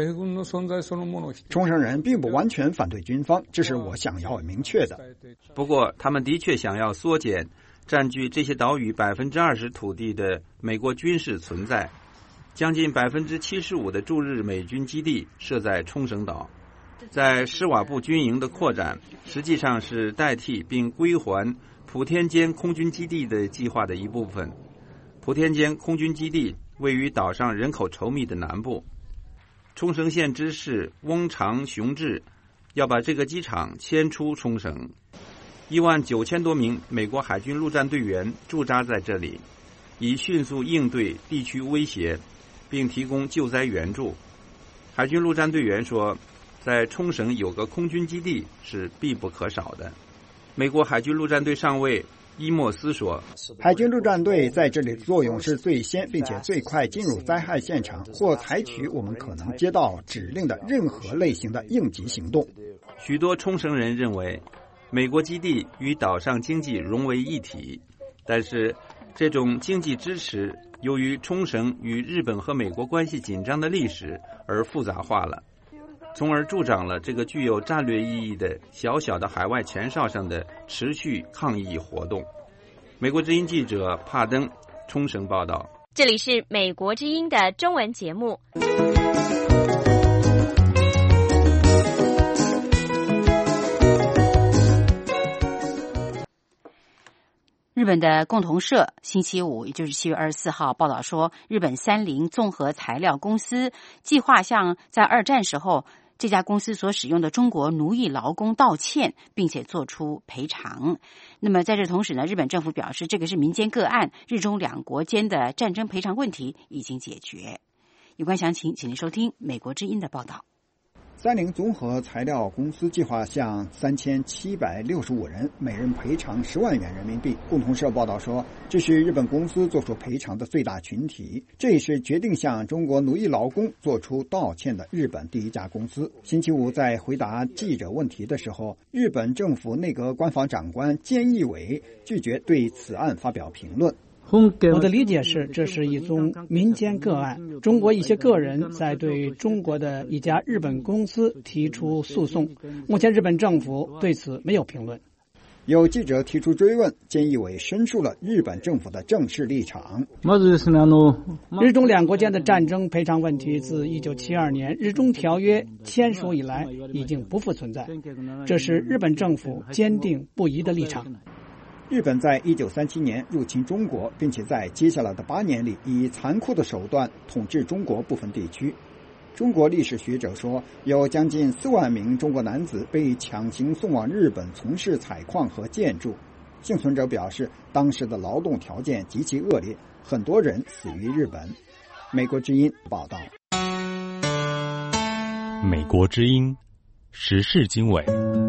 冲绳人并不完全反对军方，这是我想要明确的。 不过他们的确想要缩减占据这些岛屿百分之二十土地的美国军事存在。将近百分之七十五的驻日美军基地设在冲绳岛，在施瓦部军营的扩展实际上是代替并归还普天间空军基地的计划的一部分。普天间空军基地位于岛上人口稠密的南部。冲绳县知事翁长雄志要把这个机场迁出冲绳。一万九千多名美国海军陆战队员驻扎在这里，以迅速应对地区威胁，并提供救灾援助。海军陆战队员说，在冲绳有个空军基地是必不可少的。美国海军陆战队上尉伊莫斯说， 海军陆战队在这里的作用是最先并且最快进入灾害现场，或采取我们可能接到指令的任何类型的应急行动。 许多冲绳人认为美国基地与岛上经济融为一体，但是这种经济支持由于冲绳与日本和美国关系紧张的历史而复杂化了，从而助长了这个具有战略意义的小小的海外前哨上的持续抗议活动。美国之音记者帕登冲绳报道。 这里是美国之音的中文节目。 日本的共同社星期五，也就是七月二十四号报道说，日本三菱综合材料公司计划向在二战时候这家公司所使用的中国奴役劳工道歉，并且做出赔偿。那么在这同时呢，日本政府表示这个是民间个案，日中两国间的战争赔偿问题已经解决。有关详情，请您收听美国之音的报道。 三菱综合材料公司计划向三千七百六十五人每人赔偿十万元人民币。共同社报道说，这是日本公司做出赔偿的最大群体，这也是决定向中国奴役劳工做出道歉的日本第一家公司。星期五在回答记者问题的时候，日本政府内阁官房长官菅义伟拒绝对此案发表评论。 我的理解是，这是一宗民间个案。中国一些个人在对中国的一家日本公司提出诉讼，目前日本政府对此没有评论。 有记者提出追问，菅义伟申述了日本政府的正式立场。 日中两国间的战争赔偿问题自一九七二年日中条约签署以来已经不复存在，这是日本政府坚定不移的立场。 日本在一九三七年入侵中国，并且在接下来的八年里以残酷的手段统治中国部分地区。中国历史学者说，有将近四万名中国男子被强行送往日本从事采矿和建筑。幸存者表示，当时的劳动条件极其恶劣，很多人死于日本。美国之音报道。 美国之音时事经纬。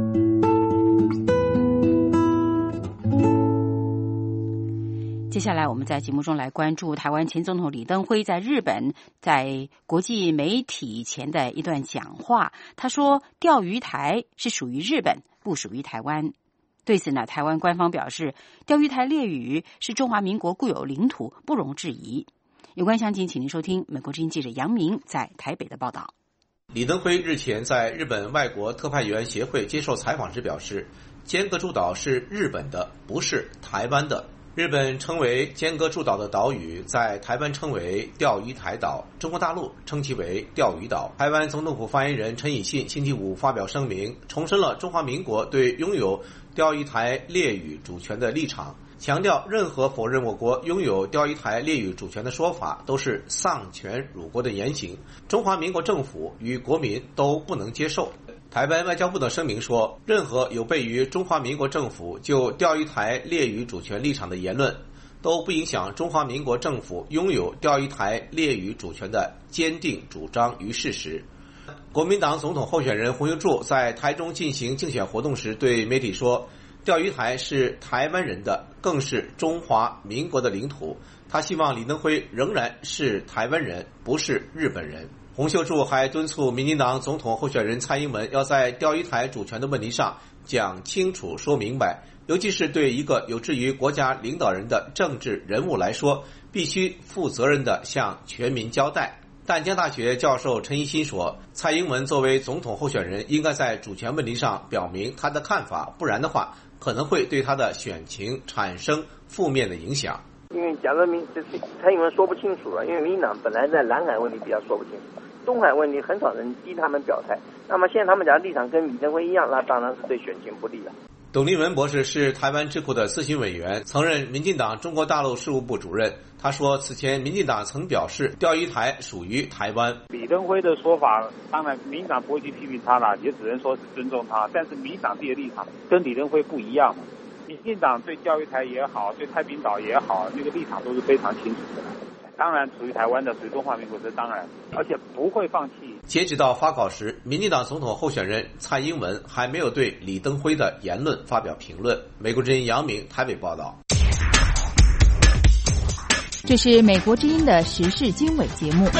接下来我们在节目中来关注台湾前总统李登辉在日本在国际媒体前的一段讲话。他说钓鱼台是属于日本，不属于台湾。对此呢，台湾官方表示，钓鱼台列屿是中华民国固有领土，不容置疑。有关详情，请您收听美国之音记者杨明在台北的报道。 李登辉日前在日本外国特派员协会接受采访时表示，尖阁诸岛是日本的，不是台湾的。日本称为尖阁诸岛的岛屿，在台湾称为钓鱼台岛，中国大陆称其为钓鱼岛。台湾总统府发言人陈以信星期五发表声明，重申了中华民国对拥有钓鱼台列屿主权的立场，强调任何否认我国拥有钓鱼台列屿主权的说法都是丧权辱国的言行，中华民国政府与国民都不能接受。台湾外交部的声明说，任何有悖于中华民国政府就钓鱼台列屿主权立场的言论，都不影响中华民国政府拥有钓鱼台列屿主权的坚定主张与事实。国民党总统候选人洪秀柱在台中进行竞选活动时对媒体说，钓鱼台是台湾人的，更是中华民国的领土。他希望李登辉仍然是台湾人，不是日本人。洪秀柱还敦促民进党总统候选人蔡英文要在钓鱼台主权的问题上讲清楚说明白，尤其是对一个有志于国家领导人的政治人物来说，必须负责任地向全民交代。淡江大学教授陈一新说，蔡英文作为总统候选人，应该在主权问题上表明他的看法，不然的话可能会对他的选情产生负面的影响。 因为假如民蔡英文说不清楚了，因为民进党本来在南海问题比较说不清楚，东海问题很少人逼他们表态，那么现在他们假如立场跟李登辉一样，那当然是对选情不利的。 董立文博士是台湾智库的咨询委员，曾任民进党中国大陆事务部主任。他说，此前民进党曾表示钓鱼台属于台湾。 李登辉的说法，当然民进党不会去批评他啦，也只能说是尊重他。但是民进党自己的立场跟李登辉不一样嘛。民进党对钓鱼台也好，对太平岛也好，那个立场都是非常清楚的。当然属于台湾的，属于中华民国，这当然，而且不会放弃。 截止到发稿时，民进党总统候选人蔡英文还没有对李登辉的言论发表评论。美国之音杨明台北报道。 这是美国之音的时事经纬节目。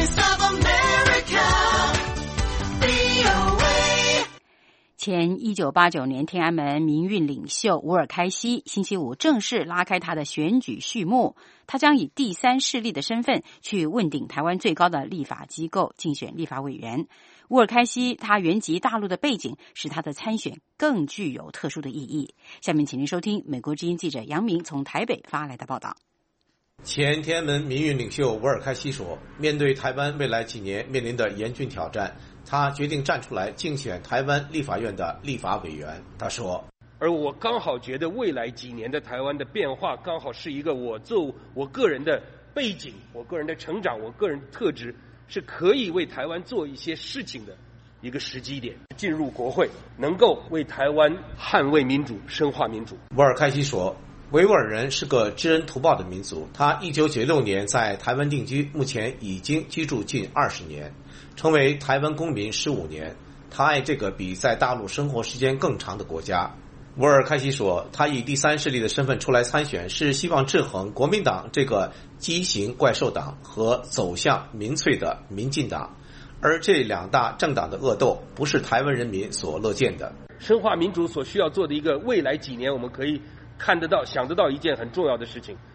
前一九八九年天安门民运领袖吴尔开西星期五正式拉开他的选举序幕，他将以第三势力的身份去问鼎台湾最高的立法机构，竞选立法委员。吴尔开西他原籍大陆的背景使他的参选更具有特殊的意义。下面请您收听美国之音记者杨明从台北发来的报道。 前天安门民运领袖吴尔开西说，面对台湾未来几年面临的严峻挑战，他决定站出来竞选台湾立法院的立法委员。他说， 而我刚好觉得未来几年的台湾的变化刚好是一个我做我个人的背景，我个人的成长，我个人特质是可以为台湾做一些事情的一个时机点。进入国会能够为台湾捍卫民主，深化民主。 吴尔开西说，维吾尔人是个知恩图报的民族，他一九九六年在台湾定居，目前已经居住近二十年，成为台湾公民十五年。他爱这个比在大陆生活时间更长的国家。吴尔开西说，他以第三势力的身份出来参选，是希望制衡国民党这个畸形怪兽党和走向民粹的民进党，而这两大政党的恶斗不是台湾人民所乐见的。 深化民主所需要做的一个未来几年我们可以看得到想得到一件很重要的事情，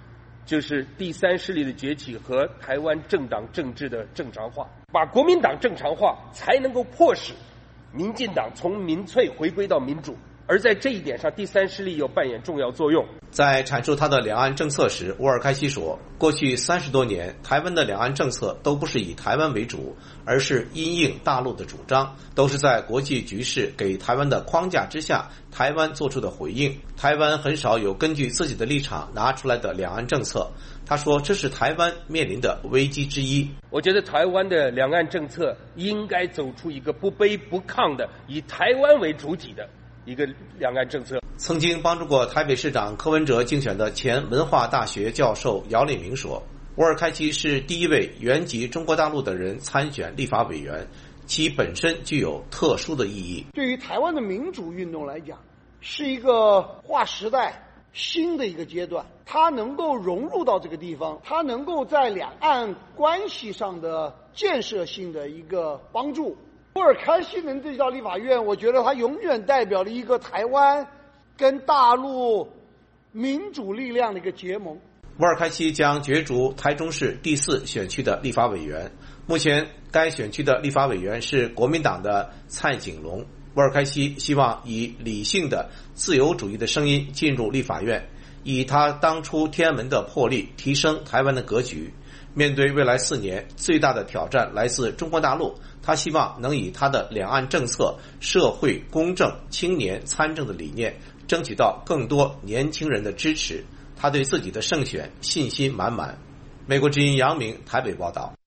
就是第三势力的崛起和台湾政党政治的正常化，把国民党正常化，才能够迫使民进党从民粹回归到民主。而在这一点上，第三势力要扮演重要作用。 在阐述他的两岸政策时，沃尔开西说，过去三十多年，台湾的两岸政策都不是以台湾为主，而是因应大陆的主张，都是在国际局势给台湾的框架之下，台湾做出的回应。台湾很少有根据自己的立场拿出来的两岸政策。他说，这是台湾面临的危机之一。 我觉得台湾的两岸政策应该走出一个不卑不亢的，以台湾为主体的一个两岸政策。 曾经帮助过台北市长柯文哲竞选的前文化大学教授姚立明说，沃尔开西是第一位原籍中国大陆的人参选立法委员，其本身具有特殊的意义。 对于台湾的民主运动来讲，是一个划时代新的一个阶段，它能够融入到这个地方，它能够在两岸关系上的建设性的一个帮助。沃尔开西能对到立法院，我觉得他永远代表了一个台湾跟大陆民主力量的一个结盟。 沃尔开西将角逐台中市第四选区的立法委员，目前该选区的立法委员是国民党的蔡景龙。沃尔开西希望以理性的自由主义的声音进入立法院，以他当初天安门的魄力提升台湾的格局。面对未来四年最大的挑战来自中国大陆，他希望能以他的两岸政策、社会公正、青年参政的理念，争取到更多年轻人的支持。他对自己的胜选信心满满。美国之音杨明台北报道。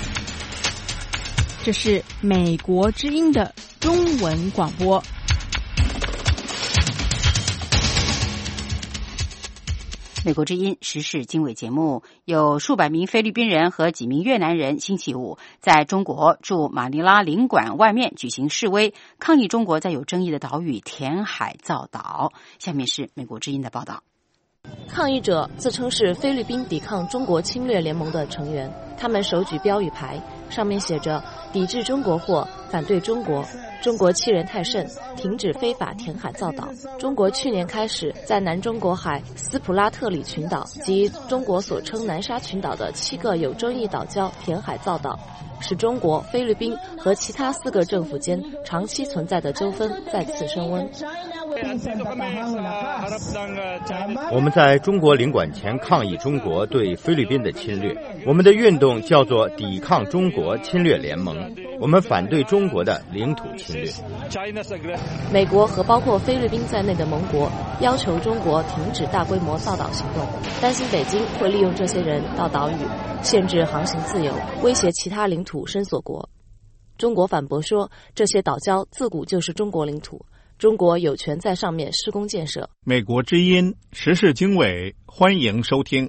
这是美国之音的中文广播。 美国之音时事经纬节目，有数百名菲律宾人和几名越南人星期五在中国驻马尼拉领馆外面举行示威，抗议中国在有争议的岛屿填海造岛。下面是美国之音的报道。 抗议者自称是菲律宾抵抗中国侵略联盟的成员，他们手举标语牌，上面写着抵制中国货，反对中国，中国欺人太甚，停止非法填海造岛。中国去年开始在南中国海斯普拉特里群岛及中国所称南沙群岛的七个有争议岛礁填海造岛，使中国、菲律宾和其他四个政府间长期存在的纠纷再次升温。 我们在中国领馆前抗议中国对菲律宾的侵略，我们的运动叫做抵抗中国侵略联盟，我们反对中国的领土侵略。 美国和包括菲律宾在内的盟国要求中国停止大规模造岛行动，担心北京会利用这些人到岛屿限制航行自由，威胁其他领土伸索国。中国反驳说，这些岛礁自古就是中国领土，中国有权在上面施工建设。 美国之音时事经纬，欢迎收听。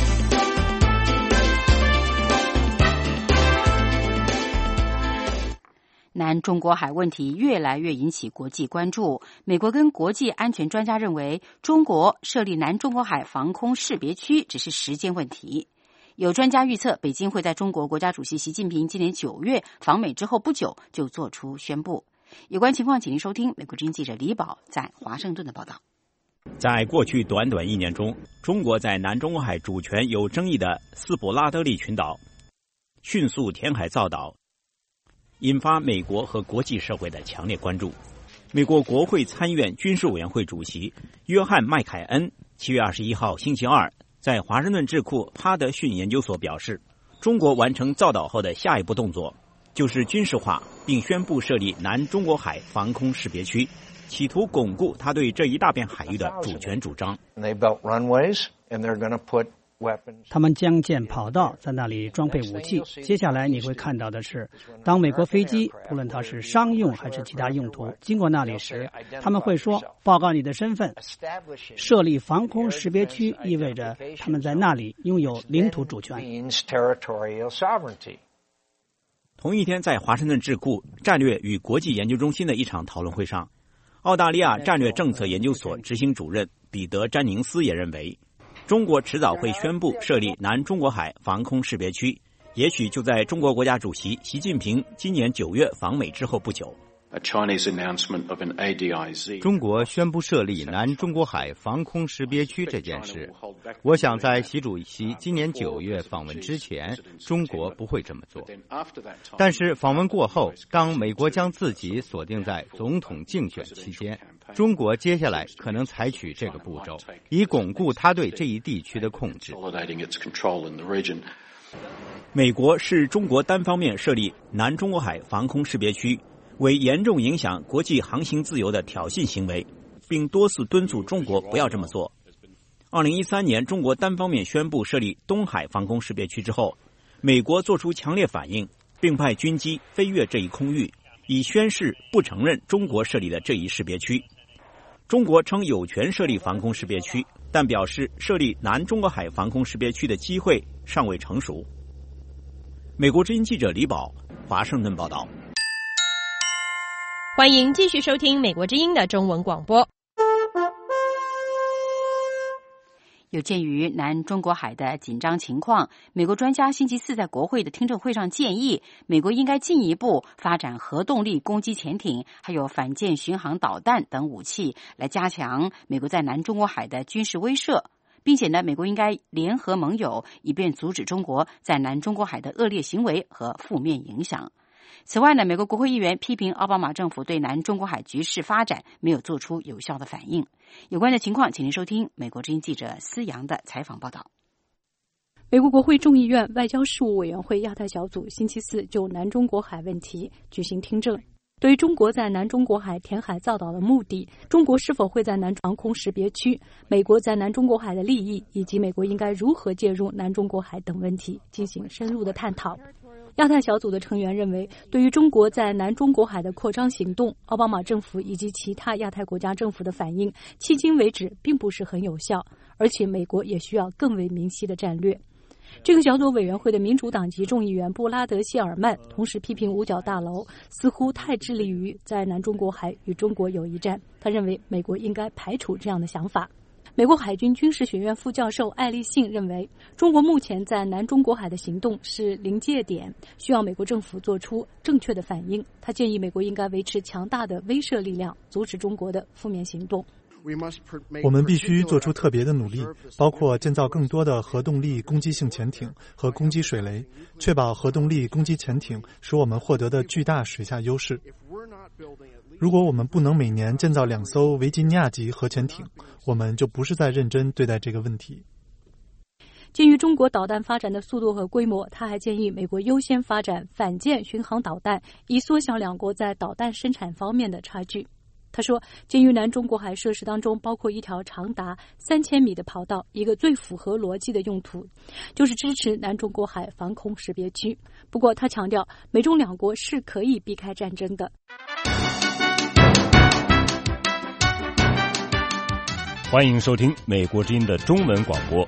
南中国海问题越来越引起国际关注。美国跟国际安全专家认为，中国设立南中国海防空识别区只是时间问题。有专家预测，北京会在中国国家主席习近平今年九月访美之后不久就做出宣布。有关情况，请您收听美国之音记者李宝在华盛顿的报道。 在过去短短一年中，中国在南中国海主权有争议的斯普拉德利群岛迅速填海造岛，引发美国和国际社会的强烈关注。美国国会参议院军事委员会主席约翰·麦凯恩七月二十一号星期二在华盛顿智库哈德逊研究所表示，中国完成造岛后的下一步动作就是军事化，并宣布设立南中国海防空识别区，企图巩固他对这一大片海域的主权主张。 他们将建跑道，在那里装备武器。接下来你会看到的是，当美国飞机，不论它是商用还是其他用途，经过那里时，他们会说报告你的身份。设立防空识别区意味着他们在那里拥有领土主权。 同一天，在华盛顿智库战略与国际研究中心的一场讨论会上，澳大利亚战略政策研究所执行主任彼得·詹宁斯也认为，中国迟早会宣布设立南中国海防空识别区，也许就在中国国家主席习近平今年九月访美之后不久。 中国宣布设立南中国海防空识别区这件事，我想在习主席今年九月访问之前，中国不会这么做。但是访问过后，当美国将自己锁定在总统竞选期间，中国接下来可能采取这个步骤，以巩固他对这一地区的控制。 美国是中国单方面设立南中国海防空识别区，为严重影响国际航行自由的挑衅行为，并多次敦促中国不要这么做。二零一三年，中国单方面宣布设立东海防空识别区之后，美国做出强烈反应，并派军机飞越这一空域，以宣示不承认中国设立的这一识别区。中国称有权设立防空识别区，但表示设立南中国海防空识别区的机会尚未成熟。美国之音记者李宝，华盛顿报道。 欢迎继续收听美国之音的中文广播。 有鉴于南中国海的紧张情况，美国专家星期四在国会的听证会上建议，美国应该进一步发展核动力攻击潜艇，还有反舰巡航导弹等武器，来加强美国在南中国海的军事威慑。并且呢，美国应该联合盟友，以便阻止中国在南中国海的恶劣行为和负面影响。此外呢，美国国会议员批评奥巴马政府对南中国海局势发展没有做出有效的反应。有关的情况，请您收听美国之音记者思阳的采访报道。 美国国会众议院外交事务委员会亚太小组星期四就南中国海问题举行听证。对于中国在南中国海填海造岛的目的，中国是否会在南防空识别区，美国在南中国海的利益，以及美国应该如何介入南中国海等问题进行深入的探讨。亚太小组的成员认为，对于中国在南中国海的扩张行动，奥巴马政府以及其他亚太国家政府的反应迄今为止并不是很有效，而且美国也需要更为明晰的战略。这个小组委员会的民主党籍众议员布拉德·谢尔曼同时批评五角大楼似乎太致力于在南中国海与中国有一战，他认为美国应该排除这样的想法。美国海军军事学院副教授艾利信认为，中国目前在南中国海的行动是临界点，需要美国政府做出正确的反应。他建议美国应该维持强大的威慑力量，阻止中国的负面行动。 我们必须做出特别的努力，包括建造更多的核动力攻击性潜艇和攻击水雷，确保核动力攻击潜艇使我们获得的巨大水下优势。如果我们不能每年建造两艘维吉尼亚级核潜艇，我们就不是在认真对待这个问题。 鉴于中国导弹发展的速度和规模，他还建议美国优先发展反舰巡航导弹，以缩小两国在导弹生产方面的差距。他说，鉴于南中国海设施当中包括一条长达三千米的跑道，一个最符合逻辑的用途就是支持南中国海防空识别区。不过他强调，美中两国是可以避开战争的。 欢迎收听美国之音的中文广播。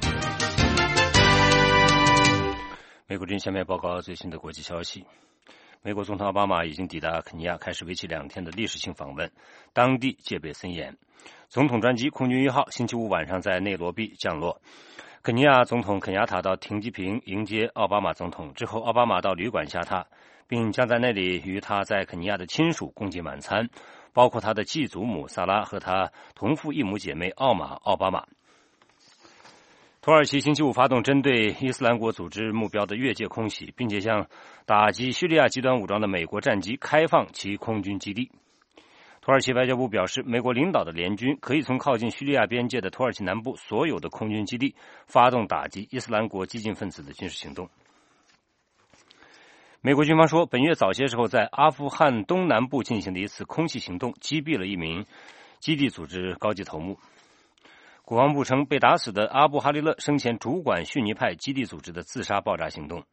美国之音下面报告最新的国际消息。美国总统奥巴马已经抵达肯尼亚，开始为期两天的历史性访问，当地戒备森严。总统专机空军一号星期五晚上在内罗毕降落，肯尼亚总统肯亚塔到停机坪迎接奥巴马总统，之后奥巴马到旅馆下榻，并将在那里与他在肯尼亚的亲属共进晚餐，包括他的继祖母萨拉和他同父异母姐妹奥玛·奥巴马。土耳其星期五发动针对伊斯兰国组织目标的越界空袭，并且向打击叙利亚极端武装的美国战机开放其空军基地。土耳其外交部表示，美国领导的联军可以从靠近叙利亚边界的土耳其南部所有的空军基地发动打击伊斯兰国激进分子的军事行动。美国军方说，本月早些时候在阿富汗东南部进行的一次空袭行动击毙了一名基地组织高级头目。国防部称，被打死的阿布哈利勒生前主管逊尼派基地组织的自杀爆炸行动。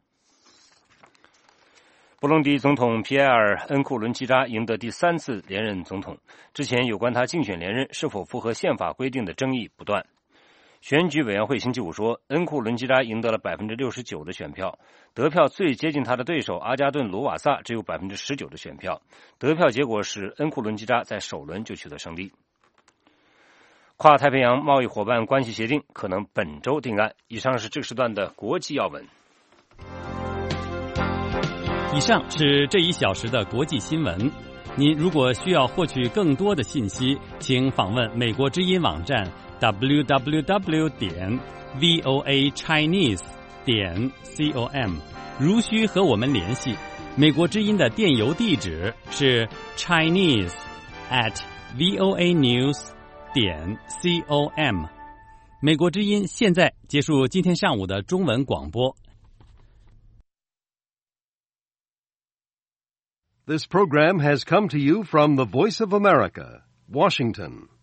布隆迪总统皮埃尔·恩库伦基扎赢得第三次连任总统，之前有关他竞选连任是否符合宪法规定的争议不断。选举委员会星期五说，恩库伦基扎赢得了 百分之六十九 的选票，得票最接近他的对手阿加顿·卢瓦萨只有 百分之十九 的选票。得票结果使恩库伦基扎在首轮就取得胜利。跨太平洋贸易伙伴关系协定可能本周定案。以上是这个时段的国际要闻。 以上是这一小时的国际新闻。 您如果需要获取更多的信息，请访问美国之音网站 double-u double-u double-u 点 voa chinese 点 com。如需和我们联系，美国之音的电邮地址是 chinese at voa news 点 com。美国之音现在结束今天上午的中文广播。 This program has come to you from the Voice of America, Washington.